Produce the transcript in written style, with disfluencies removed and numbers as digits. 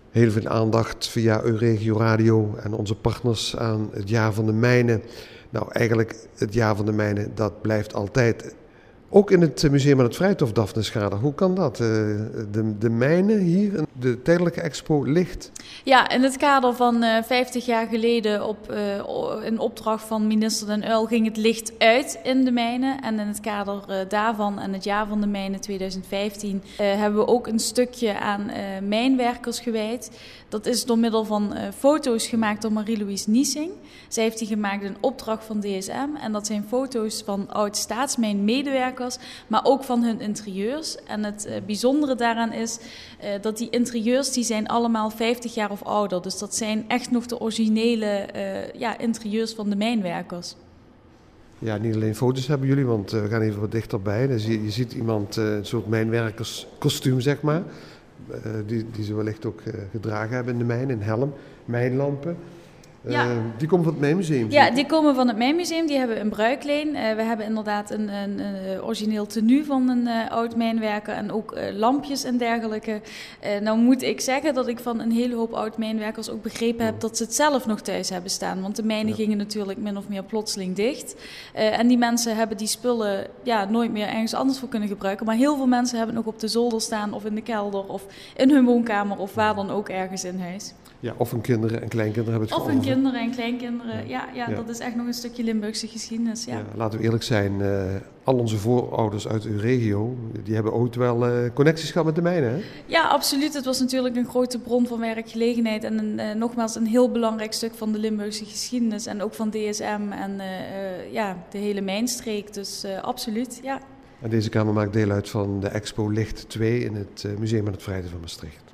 Heel veel aandacht via Euregio Radio en onze partners aan het jaar van de mijnen. Nou, eigenlijk het jaar van de mijnen, dat blijft altijd. Ook in het museum aan het Vrijthof, Daphne Schader. Hoe kan dat? De mijnen hier, de tijdelijke expo ligt? Ja, in het kader van 50 jaar geleden in opdracht van minister Den Uyl ging het licht uit in de mijnen. En in het kader daarvan en het jaar van de mijnen 2015 hebben we ook een stukje aan mijnwerkers gewijd. Dat is door middel van foto's gemaakt door Marie-Louise Niessing. Zij heeft die gemaakt in opdracht van DSM. En dat zijn foto's van oud-staatsmijnmedewerkers, maar ook van hun interieurs. En het bijzondere daaraan is dat die interieurs die zijn allemaal 50 jaar of ouder. Dus dat zijn echt nog de originele interieurs van de mijnwerkers. Ja, niet alleen foto's hebben jullie, want we gaan even wat dichterbij. Dus je ziet iemand, een soort mijnwerkerskostuum, zeg maar. Die ze wellicht ook gedragen hebben in de mijn, een helm, mijnlampen. Ja. Die komen van het Mijnmuseum? Ja, die komen van het Mijnmuseum. Die hebben we in Bruikleen. We hebben inderdaad een origineel tenue van een oud mijnwerker en ook lampjes en dergelijke. Nou moet ik zeggen dat ik van een hele hoop oud mijnwerkers ook begrepen heb dat ze het zelf nog thuis hebben staan. Want de mijnen gingen natuurlijk min of meer plotseling dicht. En die mensen hebben die spullen nooit meer ergens anders voor kunnen gebruiken. Maar heel veel mensen hebben het nog op de zolder staan of in de kelder of in hun woonkamer of waar dan ook ergens in huis. Ja, of hun kinderen en kleinkinderen hebben het Of hun kinderen en kleinkinderen. Ja, dat is echt nog een stukje Limburgse geschiedenis. Ja. Ja, laten we eerlijk zijn, al onze voorouders uit uw regio, die hebben ooit wel connecties gehad met de mijnen, hè? Ja, absoluut. Het was natuurlijk een grote bron van werkgelegenheid en nogmaals een heel belangrijk stuk van de Limburgse geschiedenis en ook van DSM en de hele mijnstreek. Dus absoluut, ja. En deze kamer maakt deel uit van de Expo Licht 2 in het Museum aan het Vrijthof van Maastricht.